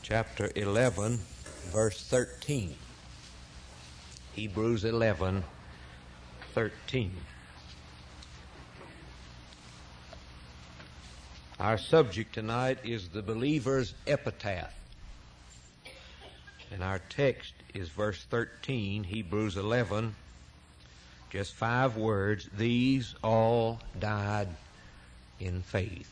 chapter 11, verse 13. Hebrews 11, 13. Our subject tonight is the believer's epitaph. And our text is verse 13, Hebrews 11, just 5 words. These all died in faith.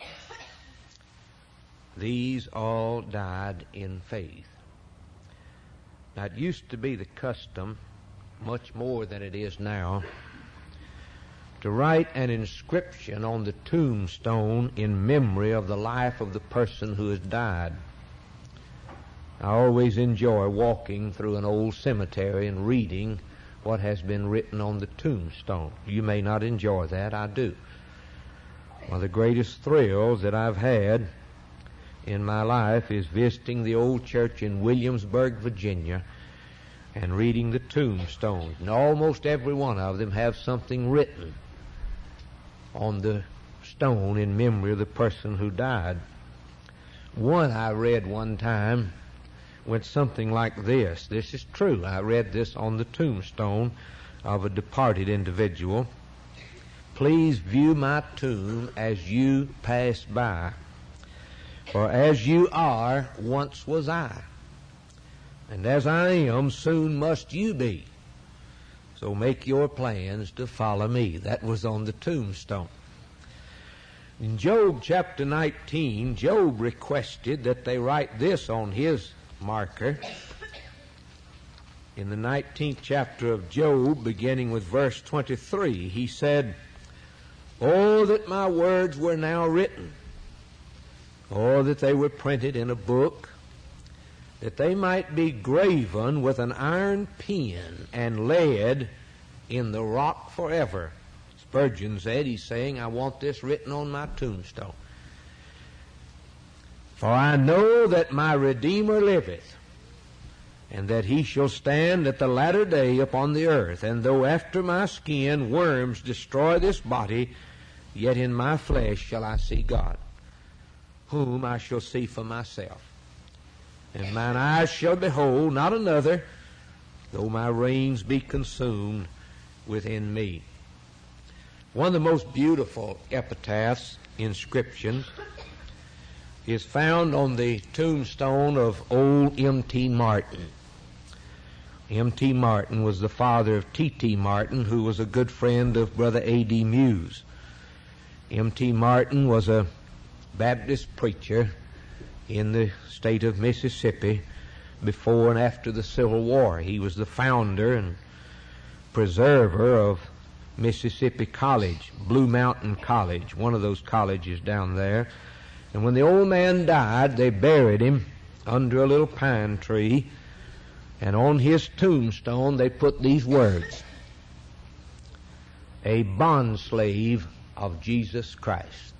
These all died in faith. Now, it used to be the custom, much more than it is now, to write an inscription on the tombstone in memory of the life of the person who has died. I always enjoy walking through an old cemetery and reading what has been written on the tombstone. You may not enjoy that. I do. One of the greatest thrills that I've had in my life is visiting the old church in Williamsburg, Virginia, and reading the tombstones. And almost every one of them have something written on the stone in memory of the person who died. One I read one time went something like this. This is true. I read this on the tombstone of a departed individual. Please view my tomb as you pass by. For as you are, once was I. And as I am, soon must you be. So make your plans to follow me. That was on the tombstone. In Job chapter 19, Job requested that they write this on his marker. In the 19th chapter of Job, beginning with verse 23, he said, "Oh, that my words were now written, or that they were printed in a book, that they might be graven with an iron pen and laid in the rock forever." Spurgeon said, he's saying, I want this written on my tombstone. "For I know that my Redeemer liveth, and that he shall stand at the latter day upon the earth. And though after my skin worms destroy this body, yet in my flesh shall I see God, whom I shall see for myself. And mine eyes shall behold not another, though my reins be consumed within me." One of the most beautiful epitaphs, inscriptions, is found on the tombstone of old M.T. Martin. M.T. Martin was the father of T.T. Martin, who was a good friend of Brother A.D. Muse. M.T. Martin was a Baptist preacher in the state of Mississippi before and after the Civil War. He was the founder and preserver of Mississippi College, Blue Mountain College, one of those colleges down there. And when the old man died, they buried him under a little pine tree, and on his tombstone they put these words: "A bondslave of Jesus Christ."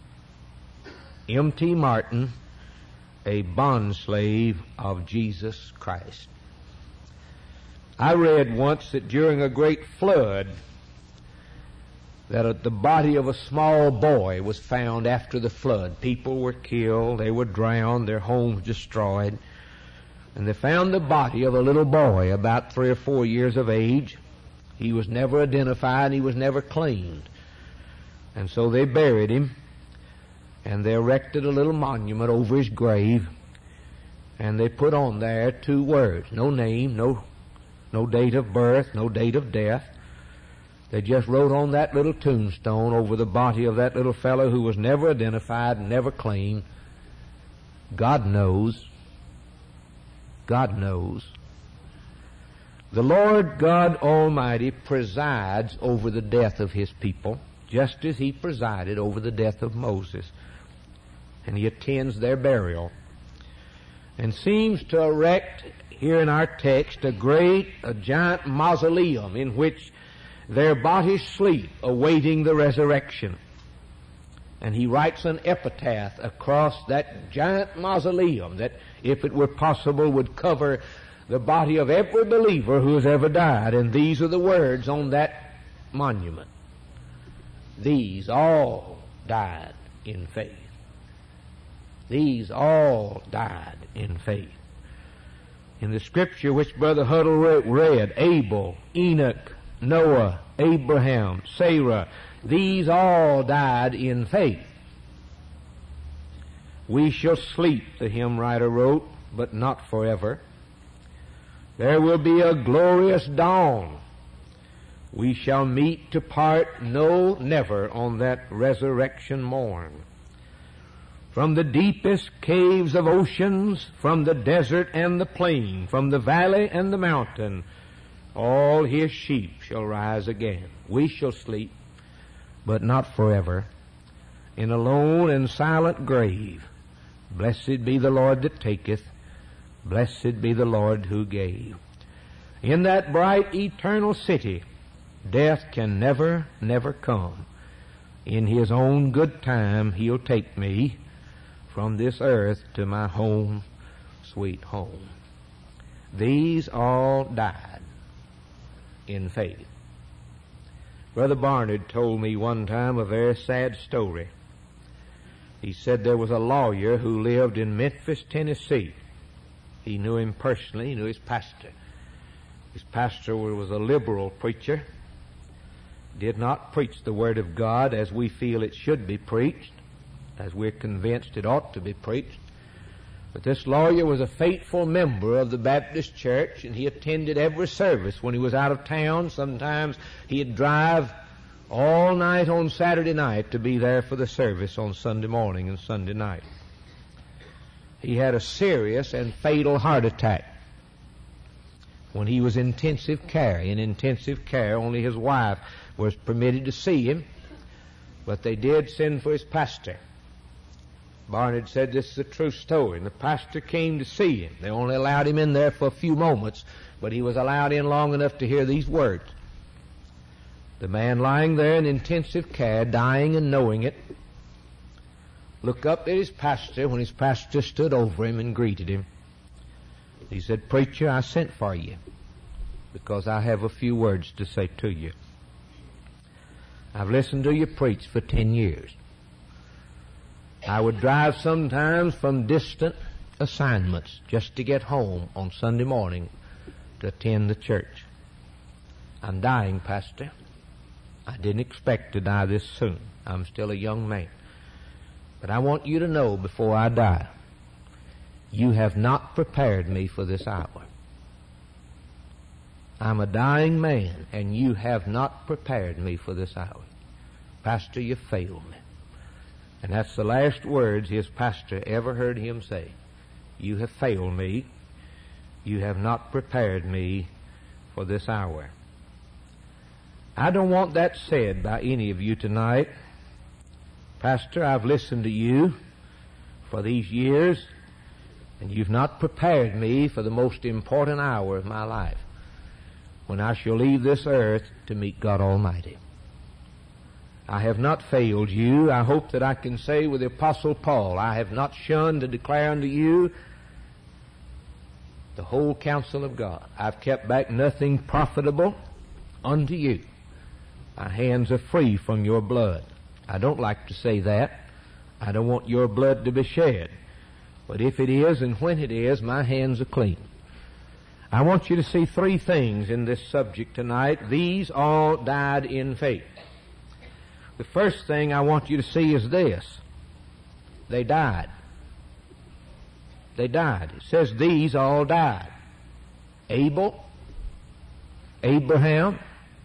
M.T. Martin, a bondslave of Jesus Christ. I read once that during a great flood, that the body of a small boy was found after the flood. People were killed, they were drowned, their homes destroyed, and they found the body of a little boy about 3 or 4 years of age. He was never identified, he was never claimed. And so they buried him, and they erected a little monument over his grave, and they put on there 2 words, no name, no date of birth, no date of death. They just wrote on that little tombstone over the body of that little fellow who was never identified, never claimed, "God knows. God knows." The Lord God Almighty presides over the death of His people, just as He presided over the death of Moses. And He attends their burial, and seems to erect here in our text a giant mausoleum in which their bodies sleep, awaiting the resurrection. And he writes an epitaph across that giant mausoleum that, if it were possible, would cover the body of every believer who has ever died. And these are the words on that monument: "These all died in faith." These all died in faith. In the scripture which Brother Huddle read, Abel, Enoch, Noah, Abraham, Sarah, these all died in faith. We shall sleep, the hymn writer wrote, but not forever. There will be a glorious dawn. We shall meet to part, no, never, on that resurrection morn. From the deepest caves of oceans, from the desert and the plain, from the valley and the mountain, all His sheep shall rise again. We shall sleep, but not forever, in a lone and silent grave. Blessed be the Lord that taketh, blessed be the Lord who gave. In that bright eternal city, death can never, never come. In His own good time He'll take me from this earth to my home, sweet home. These all died in faith. Brother Barnard told me one time a very sad story. He said there was a lawyer who lived in Memphis, Tennessee. He knew him personally. He knew his pastor. His pastor was a liberal preacher. Did not preach the Word of God as we feel it should be preached, as we're convinced it ought to be preached. But this lawyer was a faithful member of the Baptist church, and he attended every service. When he was out of town, sometimes he'd drive all night on Saturday night to be there for the service on Sunday morning and Sunday night. He had a serious and fatal heart attack when he was in intensive care. In intensive care, only his wife was permitted to see him, but they did send for his pastor. Barnard said this is a true story, and the pastor came to see him. They only allowed him in there for a few moments, but he was allowed in long enough to hear these words. The man lying there in intensive care, dying and knowing it, looked up at his pastor when his pastor stood over him and greeted him. He said, "Preacher, I sent for you because I have a few words to say to you. I've listened to you preach for 10 years. I would drive sometimes from distant assignments just to get home on Sunday morning to attend the church. I'm dying, Pastor. I didn't expect to die this soon. I'm still a young man. But I want you to know before I die, you have not prepared me for this hour. I'm a dying man, and you have not prepared me for this hour. Pastor, you failed me." And that's the last words his pastor ever heard him say. "You have failed me. You have not prepared me for this hour." I don't want that said by any of you tonight. "Pastor, I've listened to you for these years, and you've not prepared me for the most important hour of my life, when I shall leave this earth to meet God Almighty. I have not failed you. I hope that I can say with the Apostle Paul, I have not shunned to declare unto you the whole counsel of God. I've kept back nothing profitable unto you. My hands are free from your blood." I don't like to say that. I don't want your blood to be shed. But if it is and when it is, my hands are clean. I want you to see 3 things in this subject tonight. These all died in faith. The first thing I want you to see is this. They died. They died. It says these all died. Abel, Abraham,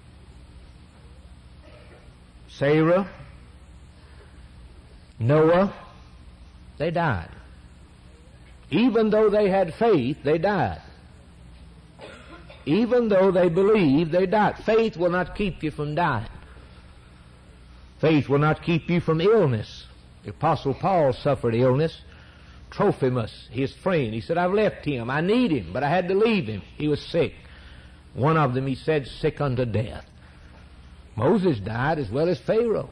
Sarah, Noah, they died. Even though they had faith, they died. Even though they believed, they died. Faith will not keep you from dying. Faith will not keep you from illness. The Apostle Paul suffered illness. Trophimus, his friend, he said, "I've left him. I need him, but I had to leave him. He was sick." One of them, he said, "sick unto death." Moses died as well as Pharaoh.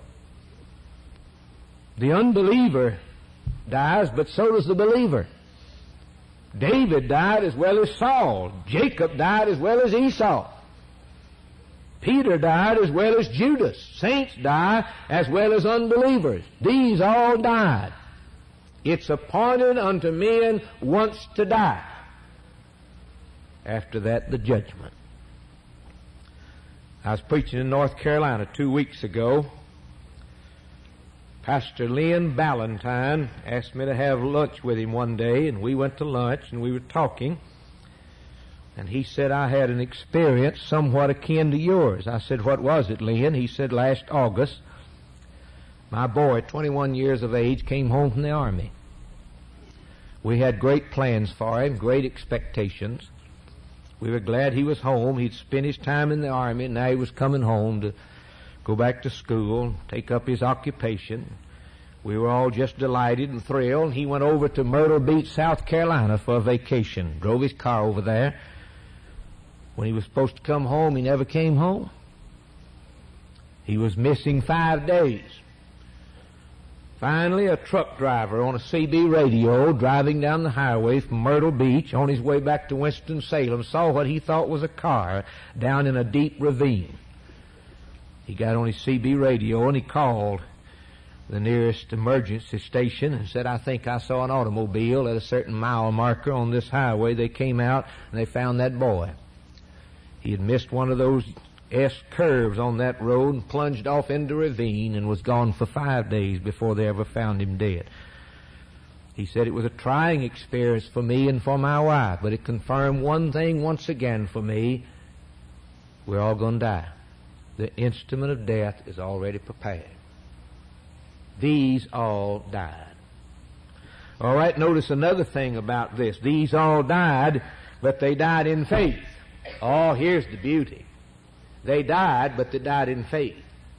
The unbeliever dies, but so does the believer. David died as well as Saul. Jacob died as well as Esau. Peter died as well as Judas. Saints die as well as unbelievers. These all died. It's appointed unto men once to die. After that, the judgment. I was preaching in North Carolina 2 weeks ago. Pastor Lynn Ballantyne asked me to have lunch with him one day, and we went to lunch, and we were talking. And he said, I had an experience somewhat akin to yours. I said, what was it, Lynn? He said, last August, my boy, 21 years of age, came home from the Army. We had great plans for him, great expectations. We were glad he was home. He'd spent his time in the Army, and now he was coming home to go back to school, take up his occupation. We were all just delighted and thrilled. He went over to Myrtle Beach, South Carolina for a vacation, drove his car over there. When he was supposed to come home, he never came home. He was missing 5 days. Finally, a truck driver on a CB radio driving down the highway from Myrtle Beach on his way back to Winston-Salem saw what he thought was a car down in a deep ravine. He got on his CB radio and he called the nearest emergency station and said, I think I saw an automobile at a certain mile marker on this highway. They came out and they found that boy. He had missed one of those S curves on that road and plunged off into a ravine and was gone for 5 days before they ever found him dead. He said it was a trying experience for me and for my wife, but it confirmed one thing once again for me. We're all going to die. The instrument of death is already prepared. These all died. All right, notice another thing about this. These all died, but they died in faith. Oh, here's the beauty. They died, but they died in faith.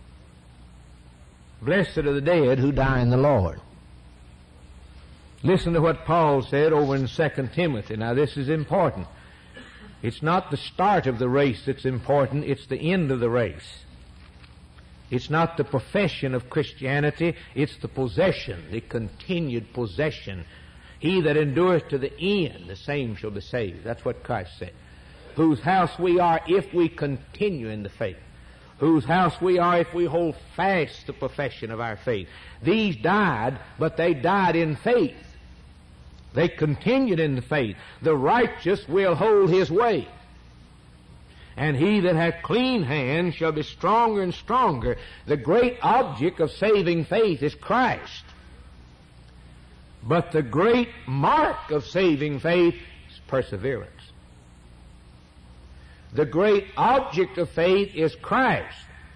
Blessed are the dead who die in the Lord. Listen to what Paul said over in 2 Timothy. Now, this is important. It's not the start of the race that's important, it's the end of the race. It's not the profession of Christianity, it's the possession, the continued possession. He that endureth to the end, the same shall be saved. That's what Christ said. Whose house we are if we continue in the faith. Whose house we are if we hold fast the profession of our faith. These died, but they died in faith. They continued in the faith. The righteous will hold his way. And he that hath clean hands shall be stronger and stronger. The great object of saving faith is Christ. But the great mark of saving faith is perseverance. The great object of faith is Christ.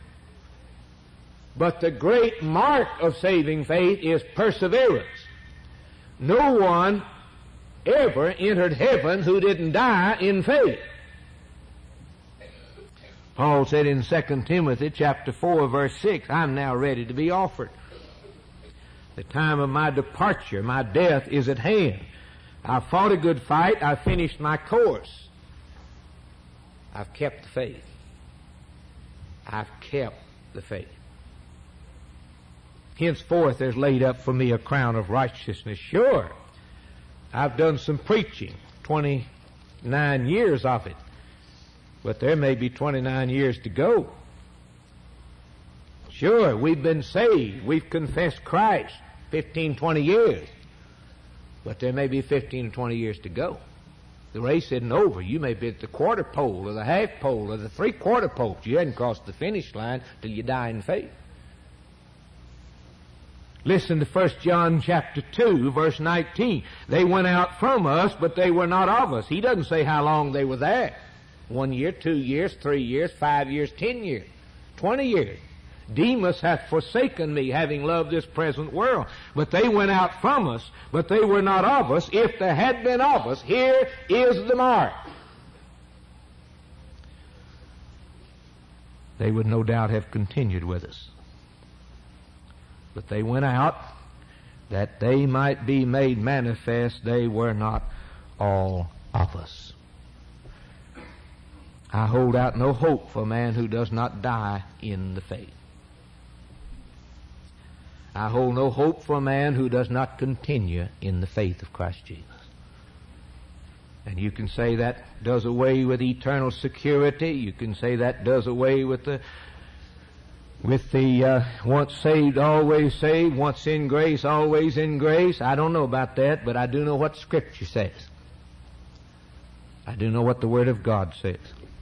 But the great mark of saving faith is perseverance. No one ever entered heaven who didn't die in faith. Paul said in 2 Timothy chapter 4, verse 6, I'm now ready to be offered. The time of my departure, my death, is at hand. I've fought a good fight. I've finished my course. I've kept the faith. I've kept the faith. Henceforth there's laid up for me a crown of righteousness. Sure, I've done some preaching, 29 years of it. But there may be 29 years to go. Sure, we've been saved. We've confessed Christ 15, 20 years. But there may be 15 or 20 years to go. The race isn't over. You may be at the quarter pole or the half pole or the three-quarter pole. You hadn't crossed the finish line till you die in faith. Listen to 1 John chapter 2, verse 19. They went out from us, but they were not of us. He doesn't say how long they were there. 1 year, 2 years, 3 years, 5 years, 10 years, 20 years. Demas hath forsaken me, having loved this present world. But they went out from us, but they were not of us. If they had been of us, here is the mark. They would no doubt have continued with us. But they went out that they might be made manifest they were not all of us. I hold out no hope for a man who does not die in the faith. I hold no hope for a man who does not continue in the faith of Christ Jesus. And you can say that does away with eternal security. You can say that does away with the With the once saved, always saved, once in grace, always in grace, I don't know about that, but I do know what Scripture says. I do know what the Word of God says.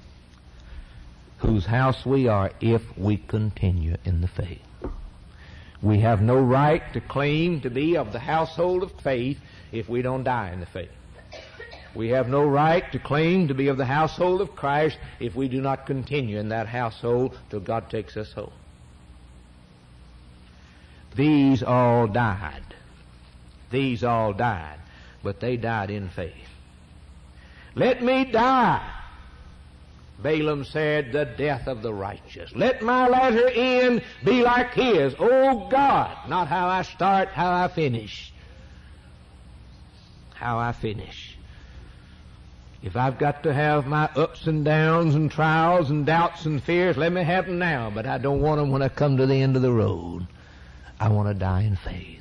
Whose house we are if we continue in the faith. We have no right to claim to be of the household of faith if we don't die in the faith. We have no right to claim to be of the household of Christ if we do not continue in that household till God takes us home. These all died. These all died, but they died in faith. Let me die, Balaam said, the death of the righteous. Let my latter end be like his. Oh God, not how I start, how I finish. How I finish. If I've got to have my ups and downs and trials and doubts and fears, let me have them now, but I don't want them when I come to the end of the road. I want to die in faith.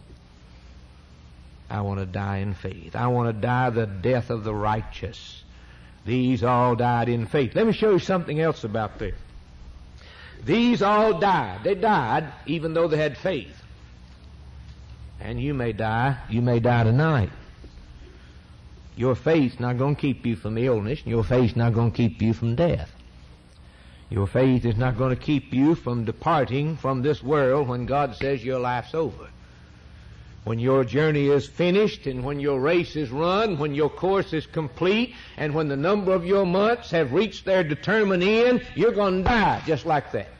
I want to die in faith. I want to die the death of the righteous. These all died in faith. Let me show you something else about this. These all died. They died even though they had faith. And you may die. You may die tonight. Your faith's not going to keep you from illness. Your faith's not going to keep you from death. Your faith is not going to keep you from departing from this world when God says your life's over. When your journey is finished and when your race is run, when your course is complete, and when the number of your months have reached their determined end, you're going to die just like that.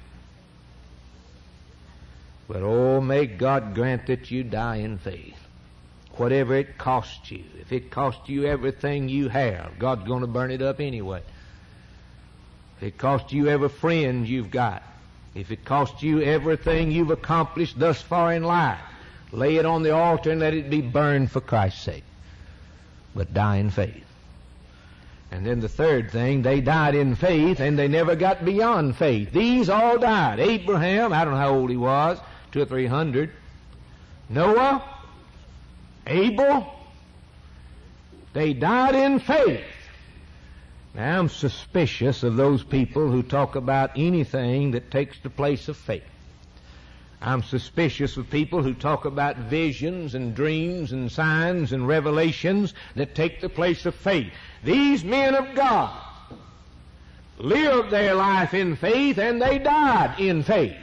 But oh, may God grant that you die in faith. Whatever it costs you, if it costs you everything you have, God's going to burn it up anyway. If it costs you every friend you've got, if it costs you everything you've accomplished thus far in life, lay it on the altar and let it be burned for Christ's sake. But die in faith. And then the third thing, they died in faith and they never got beyond faith. These all died. Abraham, I don't know how old he was, 200 or 300. Noah, Abel, they died in faith. Now, I'm suspicious of those people who talk about anything that takes the place of faith. I'm suspicious of people who talk about visions and dreams and signs and revelations that take the place of faith. These men of God lived their life in faith and they died in faith.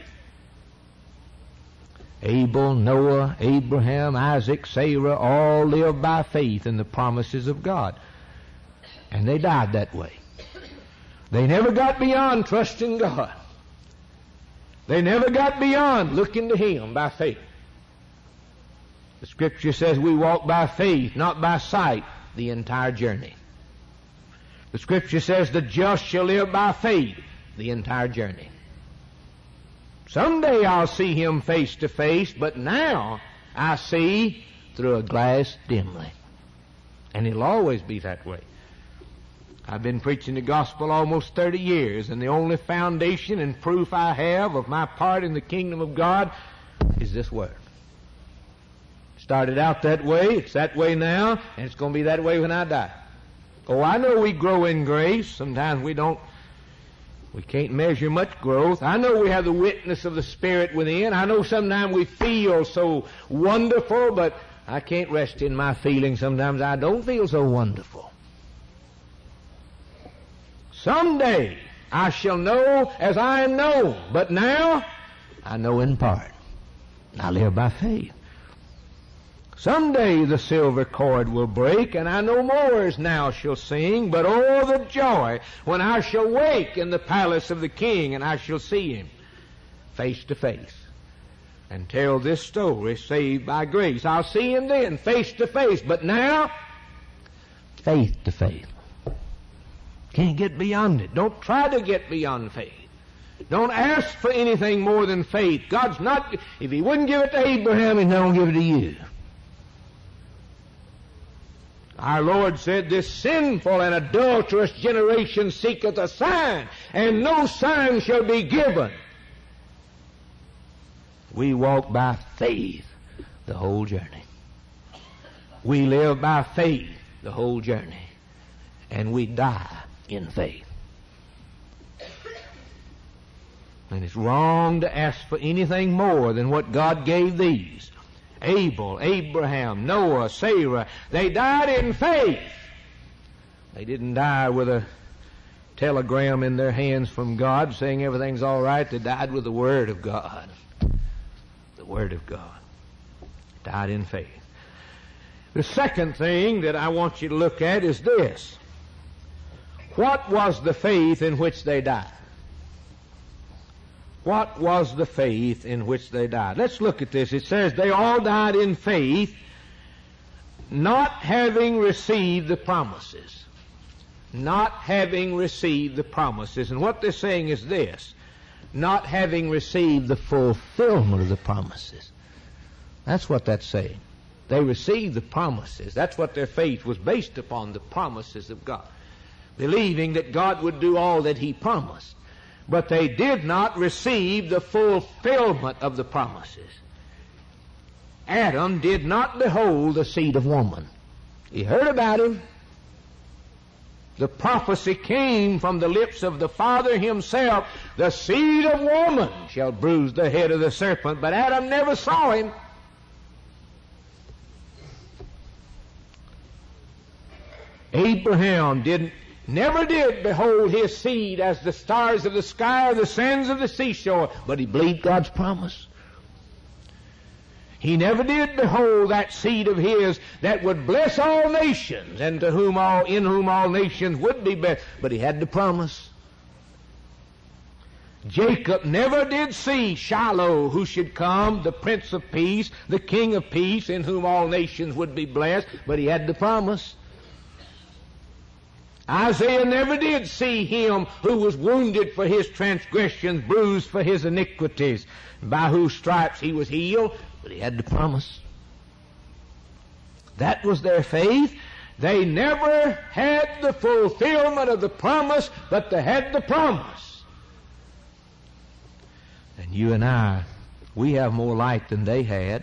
Abel, Noah, Abraham, Isaac, Sarah all lived by faith in the promises of God. And they died that way. They never got beyond trusting God. They never got beyond looking to Him by faith. The Scripture says we walk by faith, not by sight, the entire journey. The Scripture says the just shall live by faith the entire journey. Someday I'll see Him face to face, but now I see through a glass dimly. And it'll always be that way. I've been preaching the gospel almost 30 years, and the only foundation and proof I have of my part in the kingdom of God is this Word. Started out that way, it's that way now, and it's going to be that way when I die. Oh, I know we grow in grace. Sometimes we can't measure much growth. I know we have the witness of the Spirit within. I know sometimes we feel so wonderful, but I can't rest in my feelings. Sometimes I don't feel so wonderful. Someday I shall know as I am known, but now I know in part. I live by faith. Someday the silver cord will break, and I no more as now shall sing, but oh, the joy when I shall wake in the palace of the King, and I shall see Him face to face and tell this story, saved by grace. I'll see Him then face to face, but now faith to faith. Can't get beyond it. Don't try to get beyond faith. Don't ask for anything more than faith. God's not, if He wouldn't give it to Abraham, He's not going to give it to you. Our Lord said, this sinful and adulterous generation seeketh a sign, and no sign shall be given. We walk by faith the whole journey. We live by faith the whole journey. And we die in faith. And it's wrong to ask for anything more than what God gave these. Abel, Abraham, Noah, Sarah, they died in faith. They didn't die with a telegram in their hands from God saying everything's all right. They died with the Word of God. The Word of God. Died in faith. The second thing that I want you to look at is this. What was the faith in which they died? What was the faith in which they died? Let's look at this. It says they all died in faith, not having received the promises. Not having received the promises. And what they're saying is this. Not having received the fulfillment of the promises. That's what that's saying. They received the promises. That's what their faith was based upon, the promises of God. Believing that God would do all that He promised. But they did not receive the fulfillment of the promises. Adam did not behold the seed of woman. He heard about him. The prophecy came from the lips of the Father Himself. The seed of woman shall bruise the head of the serpent. But Adam never saw him. Abraham never did behold his seed as the stars of the sky or the sands of the seashore, but he believed God's promise. He never did behold that seed of his that would bless all nations, and in whom all nations would be blessed, but he had the promise. Jacob never did see Shiloh, who should come, the Prince of Peace, the King of Peace, in whom all nations would be blessed, but he had the promise. Isaiah never did see Him who was wounded for his transgressions, bruised for his iniquities, by whose stripes he was healed, but he had the promise. That was their faith. They never had the fulfillment of the promise, but they had the promise. And you and I, we have more light than they had.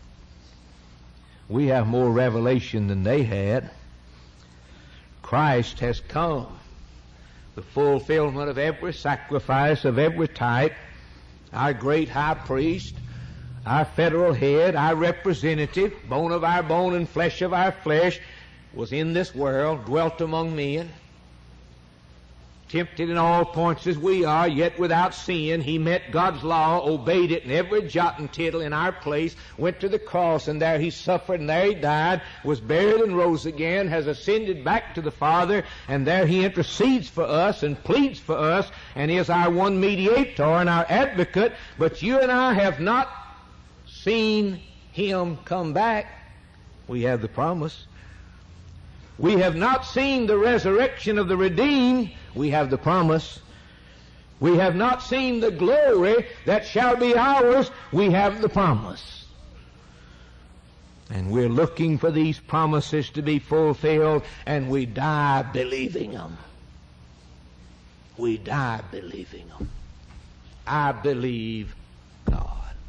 We have more revelation than they had. Christ has come, the fulfillment of every sacrifice, of every type, our great high priest, our federal head, our representative, bone of our bone and flesh of our flesh, was in this world, dwelt among men, tempted in all points as we are, yet without sin. He met God's law, obeyed it in every jot and tittle in our place, went to the cross, and there He suffered, and there He died, was buried and rose again, has ascended back to the Father, and there He intercedes for us and pleads for us, and is our one mediator and our advocate. But you and I have not seen Him come back. We have the promise. We have not seen the resurrection of the redeemed. We have the promise. We have not seen the glory that shall be ours. We have the promise. And we're looking for these promises to be fulfilled, and we die believing them. We die believing them. I believe God.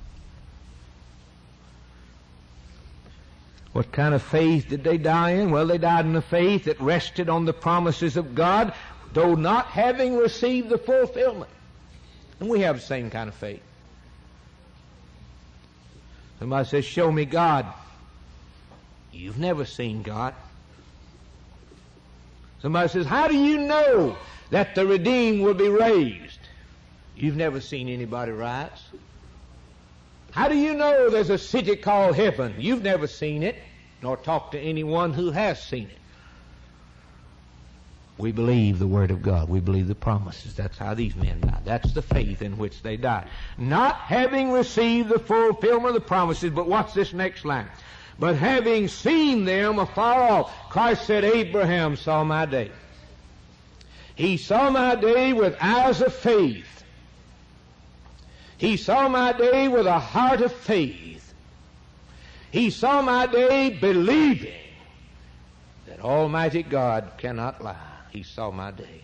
What kind of faith did they die in? Well, they died in the faith that rested on the promises of God, though not having received the fulfillment. And we have the same kind of faith. Somebody says, show me God. You've never seen God. Somebody says, how do you know that the redeemed will be raised? You've never seen anybody rise. How do you know there's a city called heaven? You've never seen it, nor talked to anyone who has seen it. We believe the Word of God. We believe the promises. That's how these men died. That's the faith in which they died. Not having received the fulfillment of the promises, but watch this next line. But having seen them afar off. Christ said, Abraham saw my day. He saw my day with eyes of faith. He saw my day with a heart of faith. He saw my day believing that Almighty God cannot lie. He saw my day.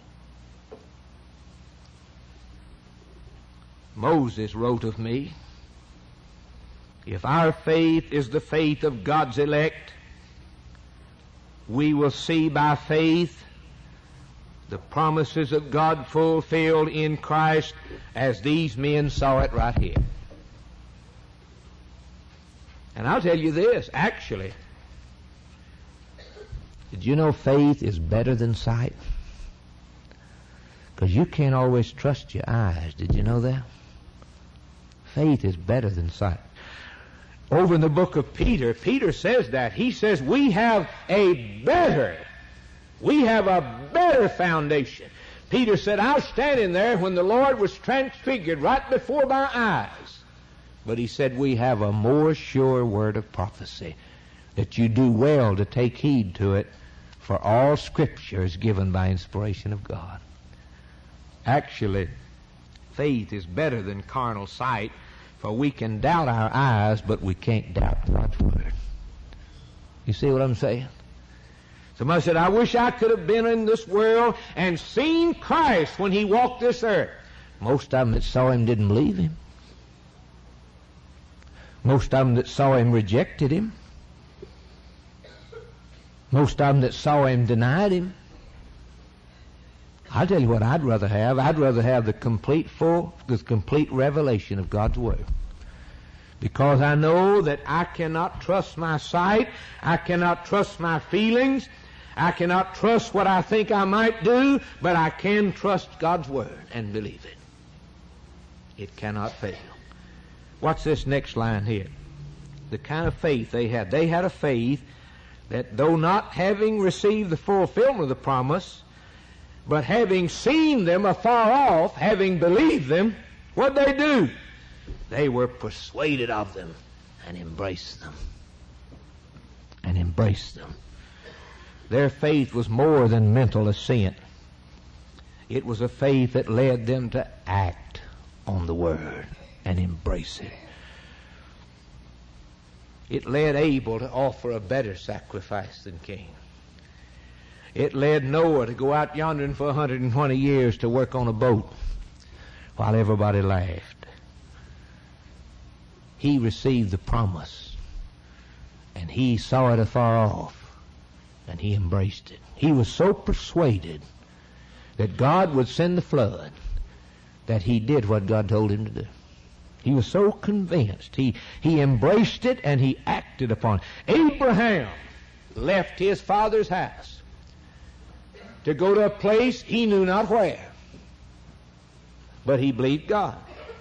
Moses wrote of me, if our faith is the faith of God's elect, we will see by faith the promises of God fulfilled in Christ as these men saw it right here. And I'll tell you this, actually, did you know faith is better than sight? Because you can't always trust your eyes. Did you know that? Faith is better than sight. Over in the book of Peter, Peter says that. He says we have a better foundation. Peter said, I was standing there when the Lord was transfigured right before my eyes. But he said, we have a more sure word of prophecy, that you do well to take heed to it, for all Scripture is given by inspiration of God. Actually, faith is better than carnal sight, for we can doubt our eyes, but we can't doubt God's Word. You see what I'm saying? Somebody said, I wish I could have been in this world and seen Christ when He walked this earth. Most of them that saw Him didn't believe Him. Most of them that saw Him rejected Him. Most of them that saw Him denied Him. I'll tell you what I'd rather have. I'd rather have the complete revelation of God's Word. Because I know that I cannot trust my sight. I cannot trust my feelings. I cannot trust what I think I might do, but I can trust God's Word and believe it. It cannot fail. What's this next line here? The kind of faith they had. They had a faith that though not having received the fulfillment of the promise, but having seen them afar off, having believed them, what'd they do? They were persuaded of them and embraced them. And embraced them. Their faith was more than mental assent. It was a faith that led them to act on the Word and embrace it. It led Abel to offer a better sacrifice than Cain. It led Noah to go out yonder for 120 years to work on a boat while everybody laughed. He received the promise, and he saw it afar off, and he embraced it. He was so persuaded that God would send the flood that he did what God told him to do. He was so convinced. He embraced it and he acted upon it. Abraham left his father's house to go to a place he knew not where, but he believed God.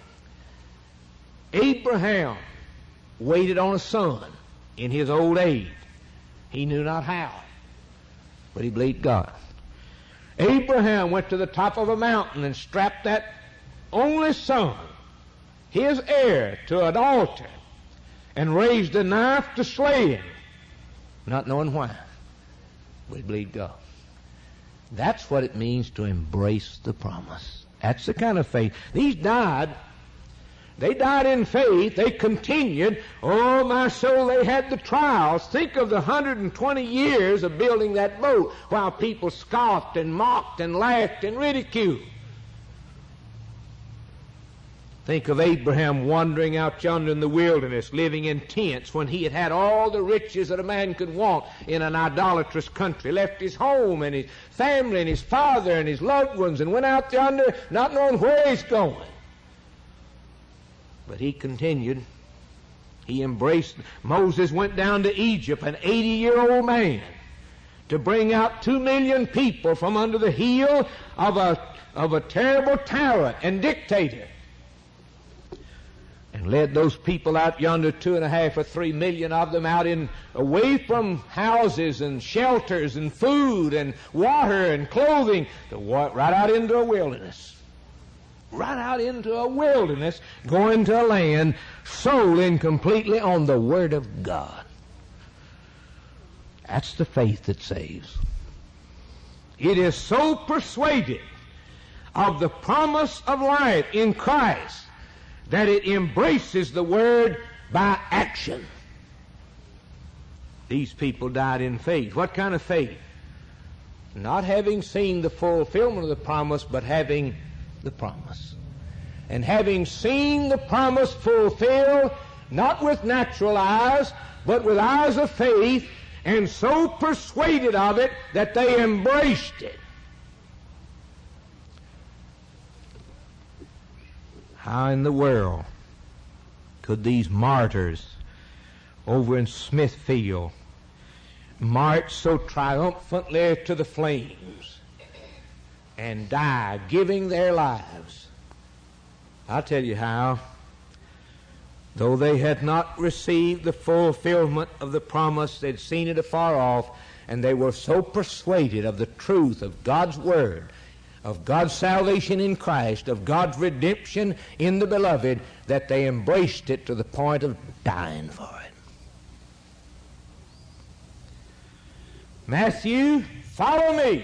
Abraham waited on a son in his old age. He knew not how, but he believed God. Abraham went to the top of a mountain and strapped that only son, his heir, to an altar and raised a knife to slay him, not knowing why, but he believed God. That's what it means to embrace the promise. That's the kind of faith. These died. They died in faith. They continued. Oh, my soul, they had the trials. Think of the 120 years of building that boat while people scoffed and mocked and laughed and ridiculed. Think of Abraham wandering out yonder in the wilderness, living in tents when he had had all the riches that a man could want in an idolatrous country, left his home and his family and his father and his loved ones and went out yonder not knowing where he's going. But he continued. He embraced. Moses went down to Egypt, an 80-year-old man, to bring out 2 million people from under the heel of a terrible tyrant and dictator. And led those people out yonder, 2.5 or 3 million of them, out away from houses and shelters and food and water and clothing, right out into a wilderness. Right out into a wilderness, going to a land solely and completely on the Word of God. That's the faith that saves. It is so persuaded of the promise of life in Christ that it embraces the Word by action. These people died in faith. What kind of faith? Not having seen the fulfillment of the promise, but having the promise. And having seen the promise fulfilled, not with natural eyes, but with eyes of faith, and so persuaded of it that they embraced it. How in the world could these martyrs over in Smithfield march so triumphantly to the flames and die, giving their lives? I'll tell you how. Though they had not received the fulfillment of the promise, they'd seen it afar off, and they were so persuaded of the truth of God's Word, of God's salvation in Christ, of God's redemption in the Beloved, that they embraced it to the point of dying for it. Matthew, follow me.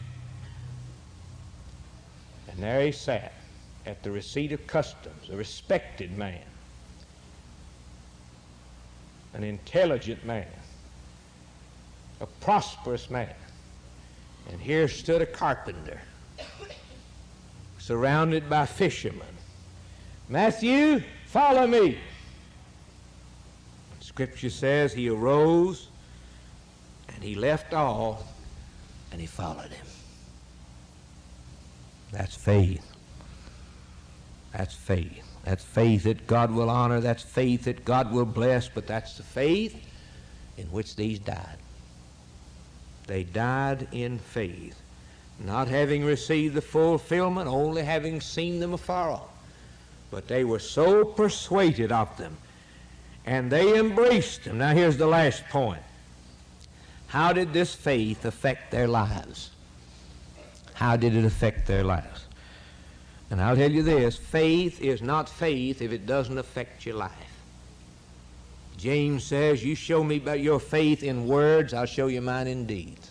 And there he sat at the receipt of customs, a respected man, an intelligent man, a prosperous man. And here stood a carpenter surrounded by fishermen. Matthew, follow me. Scripture says he arose and he left all and he followed him. That's faith. That's faith. That's faith that God will honor. That's faith that God will bless. But that's the faith in which these died. They died in faith, not having received the fulfillment, only having seen them afar off. But they were so persuaded of them, and they embraced them. Now here's the last point. How did this faith affect their lives? How did it affect their lives? And I'll tell you this, faith is not faith if it doesn't affect your life. James says, you show me about your faith in words, I'll show you mine in deeds.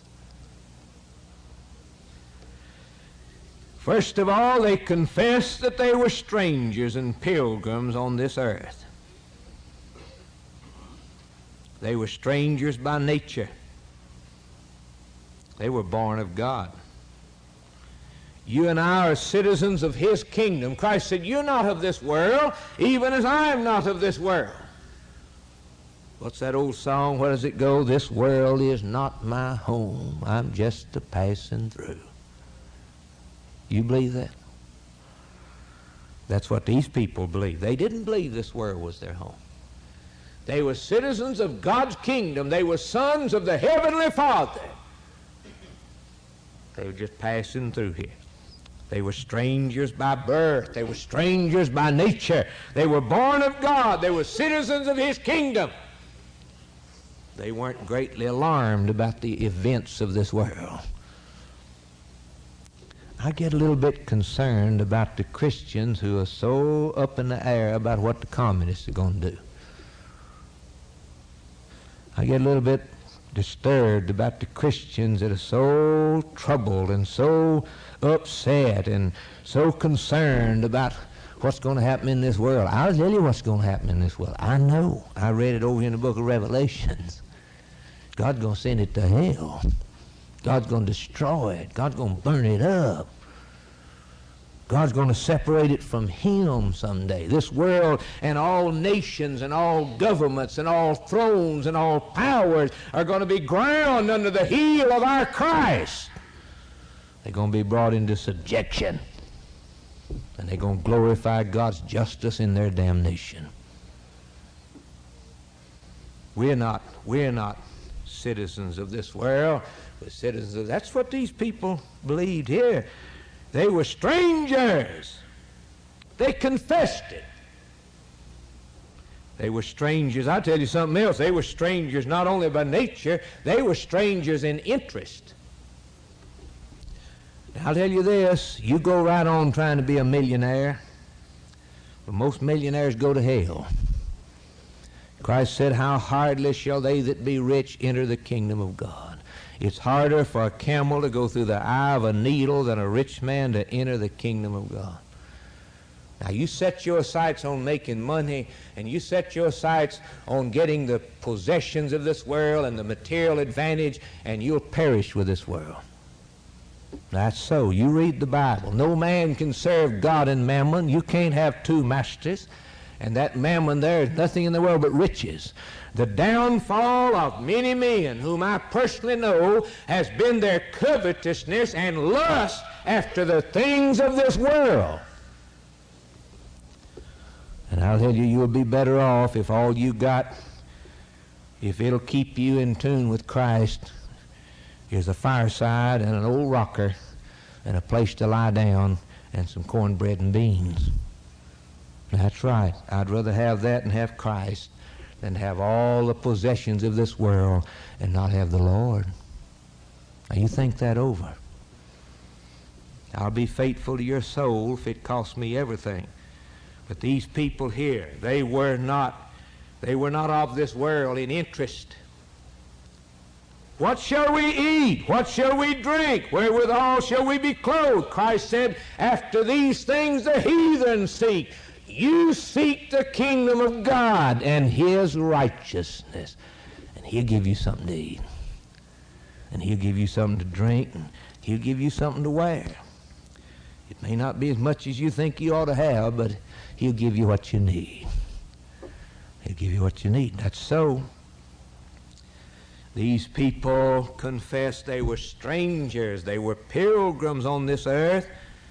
First of all, they confessed that they were strangers and pilgrims on this earth. They were strangers by nature. They were born of God. You and I are citizens of His kingdom. Christ said, you're not of this world, even as I am not of this world. What's that old song? Where does it go? This world is not my home. I'm just a passing through. You believe that? That's what these people believe. They didn't believe this world was their home. They were citizens of God's kingdom. They were sons of the Heavenly Father. They were just passing through here. They were strangers by birth. They were strangers by nature. They were born of God. They were citizens of His kingdom. They weren't greatly alarmed about the events of this world. I get a little bit concerned about the Christians who are so up in the air about what the communists are going to do. I get a little bit disturbed about the Christians that are so troubled and so upset and so concerned about what's going to happen in this world. I'll tell you what's going to happen in this world. I know. I read it over in the book of Revelations. God's going to send it to hell. God's going to destroy it. God's going to burn it up. God's going to separate it from Him someday. This world and all nations and all governments and all thrones and all powers are going to be ground under the heel of our Christ. They're going to be brought into subjection. And they're going to glorify God's justice in their damnation. We're not citizens of this world. We're citizens of... That's what these people believed here. They were strangers. They confessed it. They were strangers. I'll tell you something else. They were strangers not only by nature, they were strangers in interest. Now, I'll tell you this. You go right on trying to be a millionaire, but most millionaires go to hell. Christ said, how hardly shall they that be rich enter the kingdom of God. It's harder for a camel to go through the eye of a needle than a rich man to enter the kingdom of God. Now, you set your sights on making money, and you set your sights on getting the possessions of this world and the material advantage, and you'll perish with this world. That's so. You read the Bible. No man can serve God and mammon. You can't have two masters. And that mammon there is nothing in the world but riches. The downfall of many men whom I personally know has been their covetousness and lust after the things of this world. I'll tell you, you'll be better off if all you got, if it'll keep you in tune with Christ, is a fireside and an old rocker and a place to lie down and some cornbread and beans. That's right. I'd rather have that and have Christ than have all the possessions of this world and not have the Lord. Now you think that over. I'll be faithful to your soul if it costs me everything. But these people here, they were not of this world in interest. What shall we eat? What shall we drink? Wherewithal shall we be clothed? Christ said, after these things the heathen seek. You seek the kingdom of God and His righteousness, and He'll give you something to eat. And He'll give you something to drink, and He'll give you something to wear. It may not be as much as you think you ought to have, but He'll give you what you need. He'll give you what you need. That's so. These people confessed they were strangers. They were pilgrims on this earth.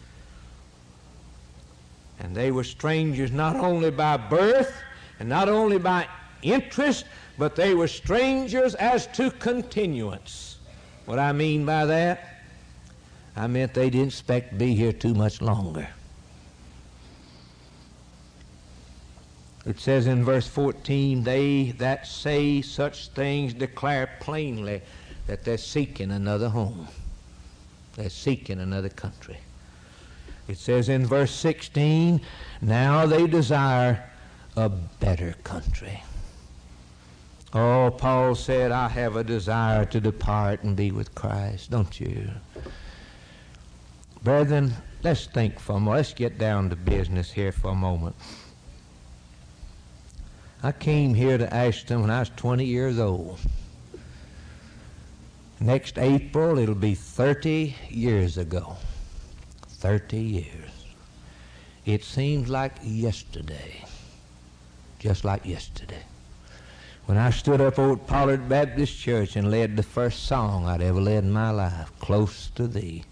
And they were strangers not only by birth and not only by interest, but they were strangers as to continuance. What I mean by that? I meant they didn't expect to be here too much longer. It says in verse 14, they that say such things declare plainly that they're seeking another home. They're seeking another country. It says in verse 16, now they desire a better country. Oh, Paul said, I have a desire to depart and be with Christ. Don't you? Brethren, let's think for a moment. Let's get down to business here for a moment. I came here to Ashton when I was 20 years old. Next April, it'll be 30 years ago. 30 years. It seems like yesterday. Just like yesterday. When I stood up old Pollard Baptist Church and led the first song I'd ever led in my life, Close to Thee.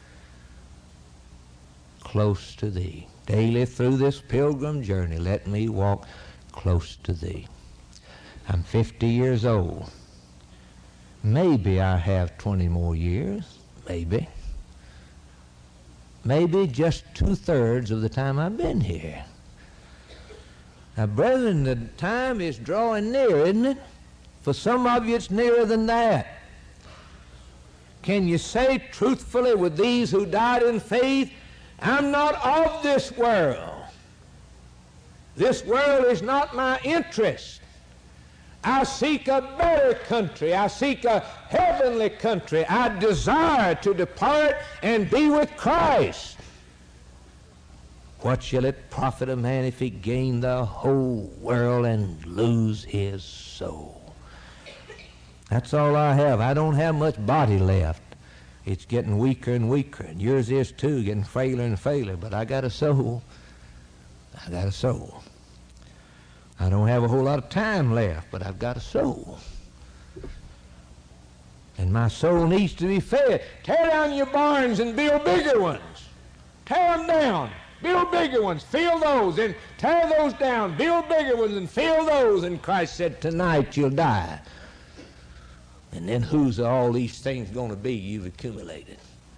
Close to Thee. Daily through this pilgrim journey, let me walk close to Thee. I'm 50 years old. Maybe I have 20 more years. Maybe. Maybe just 2/3 of the time I've been here. Now, brethren, the time is drawing near, isn't it? For some of you, it's nearer than that. Can you say truthfully with these who died in faith, I'm not of this world. This world is not my interest. I seek a better country. I seek a heavenly country. I desire to depart and be with Christ. What shall it profit a man if he gain the whole world and lose his soul? That's all I have. I don't have much body left. It's getting weaker and weaker, and yours is too, getting frailer and frailer, but I got a soul. I got a soul. I don't have a whole lot of time left, but I've got a soul. And my soul needs to be fed. Tear down your barns and build bigger ones. Tear them down. Build bigger ones. Fill those and tear those down. Build bigger ones and fill those. And Christ said, tonight you'll die. And then whose are all these things going to be you've accumulated?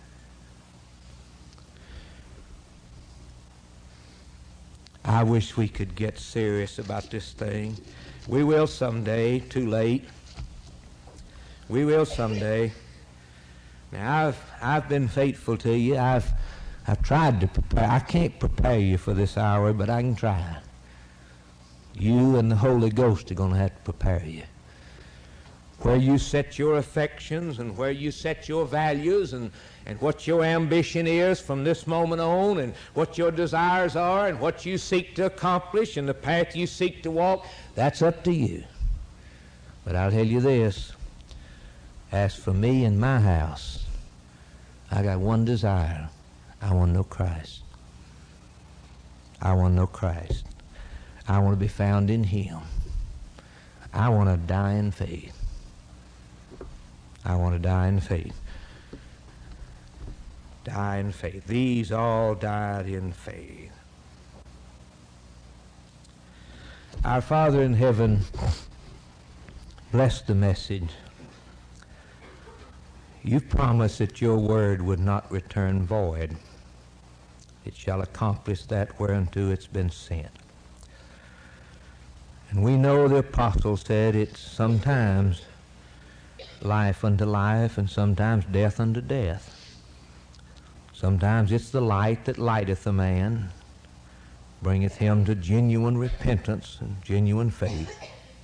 I wish we could get serious about this thing. We will someday. Too late. We will someday. Now, I've been faithful to you. I've tried to prepare. I can't prepare you for this hour, but I can try. You and the Holy Ghost are going to have to prepare you. Where you set your affections and where you set your values and what your ambition is from this moment on and what your desires are and what you seek to accomplish and the path you seek to walk, that's up to you. But I'll tell you this. As for me and my house, I got one desire. I want to know Christ. I want to know Christ. I want to be found in Him. I want to die in faith. I want to die in faith. Die in faith. These all died in faith. Our Father in heaven, bless the message. You've promised that your word would not return void. It shall accomplish that whereunto it's been sent. And we know the apostle said it's sometimes life unto life and sometimes death unto death. Sometimes it's the light that lighteth a man, bringeth him to genuine repentance and genuine faith.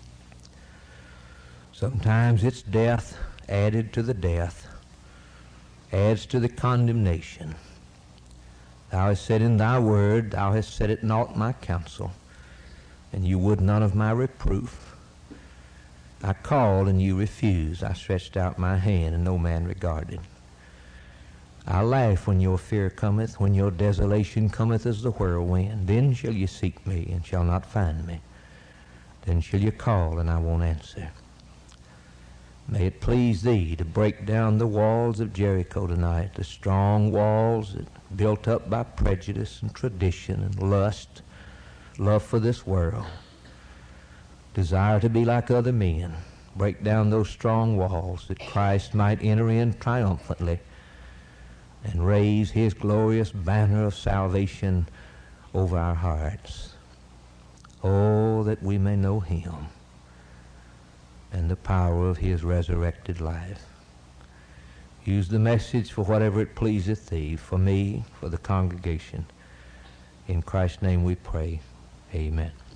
Sometimes it's death added to the death, adds to the condemnation. Thou hast said in thy word, thou hast set at naught my counsel, and you would none of my reproof. I called, and you refused. I stretched out my hand, and no man regarded. I laugh when your fear cometh, when your desolation cometh as the whirlwind. Then shall you seek me, and shall not find me. Then shall you call, and I won't answer. May it please thee to break down the walls of Jericho tonight, the strong walls that built up by prejudice and tradition and lust, love for this world, desire to be like other men. Break down those strong walls that Christ might enter in triumphantly and raise his glorious banner of salvation over our hearts. Oh, that we may know him and the power of his resurrected life. Use the message for whatever it pleaseth thee, for me, for the congregation. In Christ's name we pray. Amen.